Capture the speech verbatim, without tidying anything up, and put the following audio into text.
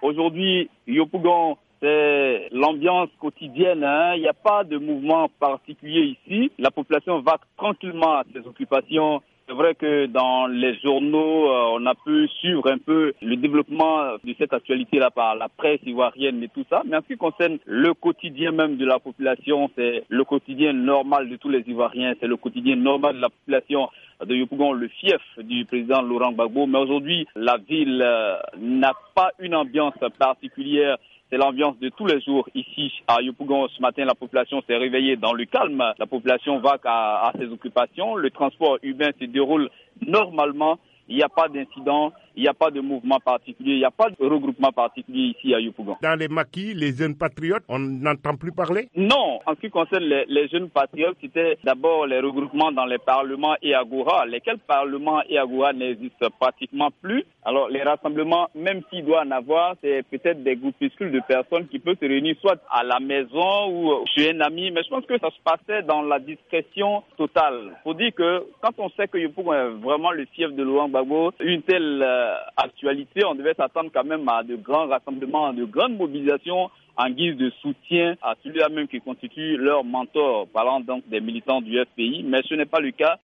Aujourd'hui, Yopougon, c'est l'ambiance quotidienne, hein. Il n'y a pas de mouvement particulier ici. La population va tranquillement à ses occupations. C'est vrai que dans les journaux, euh, on a pu suivre un peu le développement de cette actualité-là par la presse ivoirienne et tout ça. Mais en ce qui concerne le quotidien même de la population, c'est le quotidien normal de tous les Ivoiriens. C'est le quotidien normal de la population de Yopougon, le fief du président Laurent Gbagbo. Mais aujourd'hui, la ville euh, n'a pas une ambiance particulière. C'est l'ambiance de tous les jours ici à Yopougon. Ce matin, la population s'est réveillée dans le calme. La population va à, à ses occupations. Le transport urbain se déroule normalement. Il n'y a pas d'incident, il n'y a pas de mouvement particulier, il n'y a pas de regroupement particulier ici à Yopougon. Dans les maquis, les jeunes patriotes, on n'entend plus parler? Non, en ce qui concerne les, les jeunes patriotes, c'était d'abord les regroupements dans les parlements et agora, lesquels parlements et agora n'existent pratiquement plus. Alors les rassemblements, même s'il doit en avoir, c'est peut-être des groupuscules de personnes qui peuvent se réunir soit à la maison ou chez un ami, mais je pense que ça se passait dans la discrétion totale. Faut dire que quand on sait que Yopougon est vraiment le fief de Laurent Gbagbo, une telle euh, actualité, on devait s'attendre quand même à de grands rassemblements, de grandes mobilisations en guise de soutien à celui-là même qui constitue leur mentor, parlant donc des militants du F P I, mais ce n'est pas le cas.